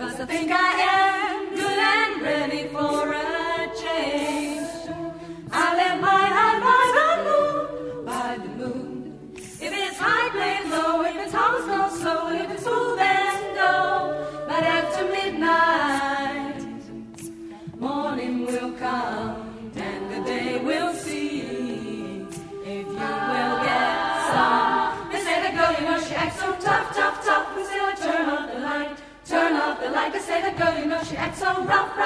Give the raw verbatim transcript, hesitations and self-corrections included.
'cause I think I am good and ready for a change. I live my life by the moon, by the moon. If it's high, play low. If it's hard, go slow. If it's smooth, then go. But after midnight, morning will come and the day will see if you will get some. They say the girl, you know, she acts so tough, tough, tough. We say, like, turn off the light, turn off the light. They say the girl, you know, she acts so rough, rough.